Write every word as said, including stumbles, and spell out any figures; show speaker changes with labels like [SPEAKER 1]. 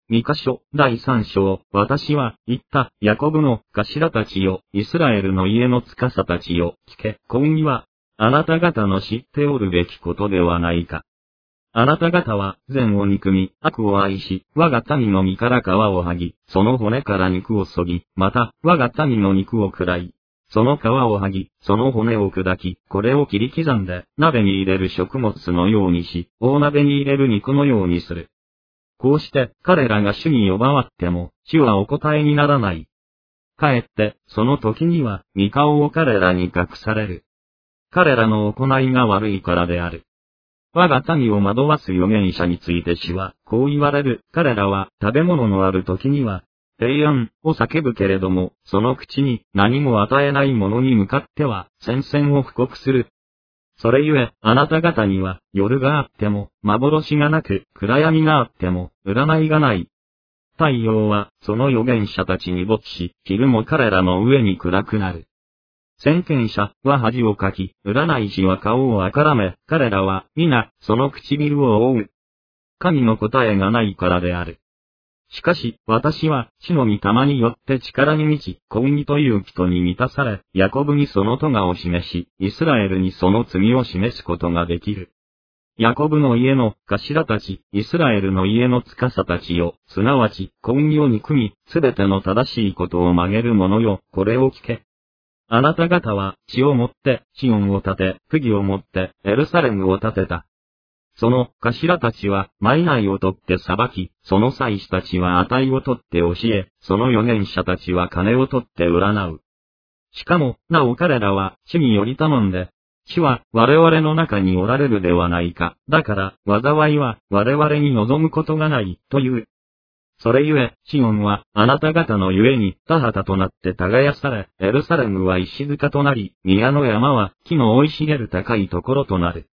[SPEAKER 1] に箇所、だいさん章、私は、言った、ヤコブの頭たちよ、イスラエルの家の司たちよ、聞け、こんには、あなた方の知っておるべきことではないか。あなた方は、善を憎み、悪を愛し、我が民の身から皮を剥ぎ、その骨から肉を削ぎ、また、我が民の肉を喰らい、その皮を剥ぎ、その骨を砕き、これを切り刻んで、鍋に入れる食物のようにし、大鍋に入れる肉のようにする。こうして、彼らが主に呼ばわっても、主はお答えにならない。かえって、その時には、御顔を彼らに隠される。彼らの行いが悪いからである。我が民を惑わす預言者について主は、こう言われる。彼らは、食べ物のある時には、平安を叫ぶけれども、その口に何も与えない者に向かっては、戦々を布告する。それゆえ、あなた方には、夜があっても、幻がなく、暗闇があっても、占いがない。太陽は、その預言者たちに没し、昼も彼らの上に暗くなる。先見者は恥をかき、占い師は顔をあからめ、彼らは、皆、その唇を覆う。神の答えがないからである。しかし、私は、主の御霊によって力に満ち、公義という人に満たされ、ヤコブにその咎を示し、イスラエルにその罪を示すことができる。ヤコブの家の頭たち、イスラエルの家の司たちよ、すなわち、公義を憎み、すべての正しいことを曲げる者よ、これを聞け。あなた方は、血をもって、シオンを建て、釘をもって、エルサレムを建てた。その頭たちは、賄を取って裁き、その祭司たちは値を取って教え、その預言者たちは金を取って占う。しかも、なお彼らは、主により頼んで、主は我々の中におられるではないか。だから、災いは我々に望むことがない、という。それゆえ、シオンは、あなた方のゆえに、田畑となって耕され、エルサレムは石塚となり、宮の山は、木の生い茂る高いところとなる。